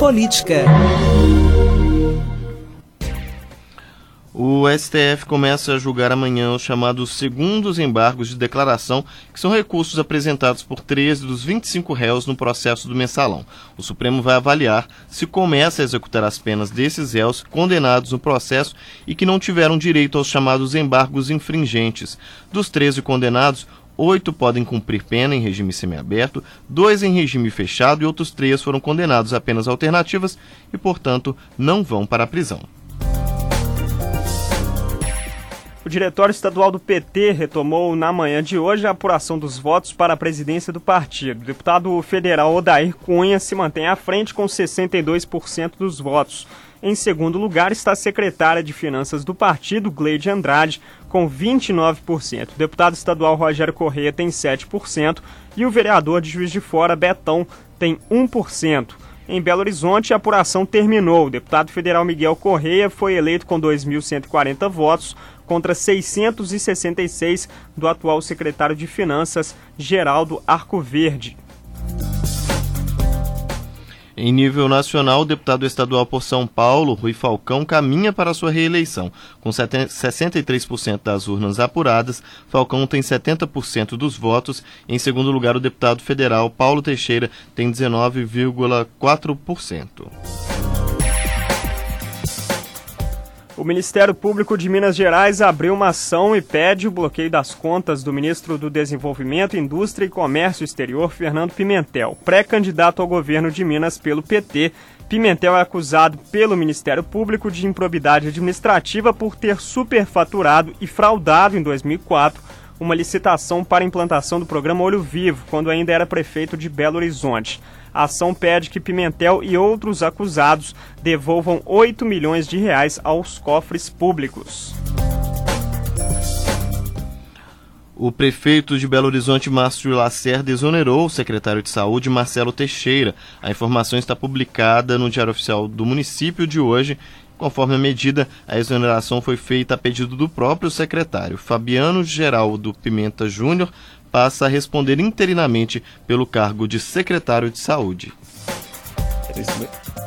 política. O STF começa a julgar amanhã os chamados segundos embargos de declaração, que são recursos apresentados por 13 dos 25 réus no processo do mensalão. O Supremo vai avaliar se começa a executar as penas desses réus condenados no processo e que não tiveram direito aos chamados embargos infringentes. Dos 13 condenados, 8 podem cumprir pena em regime semiaberto, 2 em regime fechado e outros 3 foram condenados a penas alternativas e, portanto, não vão para a prisão. O Diretório Estadual do PT retomou na manhã de hoje a apuração dos votos para a presidência do partido. O deputado federal Odair Cunha se mantém à frente com 62% dos votos. Em segundo lugar está a secretária de Finanças do partido, Gleide Andrade, com 29%. O deputado estadual Rogério Correia tem 7% e o vereador de Juiz de Fora, Betão, tem 1%. Em Belo Horizonte, a apuração terminou. O deputado federal Miguel Correia foi eleito com 2.140 votos, contra 666 do atual secretário de Finanças, Geraldo Arcoverde. Em nível nacional, o deputado estadual por São Paulo, Rui Falcão, caminha para sua reeleição. Com 63% das urnas apuradas, Falcão tem 70% dos votos. Em segundo lugar, o deputado federal Paulo Teixeira tem 19,4%. O Ministério Público de Minas Gerais abriu uma ação e pede o bloqueio das contas do ministro do Desenvolvimento, Indústria e Comércio Exterior, Fernando Pimentel. Pré-candidato ao governo de Minas pelo PT, Pimentel é acusado pelo Ministério Público de improbidade administrativa por ter superfaturado e fraudado em 2004 uma licitação para a implantação do programa Olho Vivo, quando ainda era prefeito de Belo Horizonte. A ação pede que Pimentel e outros acusados devolvam 8 milhões de reais aos cofres públicos. O prefeito de Belo Horizonte, Márcio Lacerda, exonerou o secretário de Saúde, Marcelo Teixeira. A informação está publicada no Diário Oficial do município de hoje. Conforme a medida, a exoneração foi feita a pedido do próprio secretário. Fabiano Geraldo Pimenta Júnior passa a responder interinamente pelo cargo de secretário de Saúde.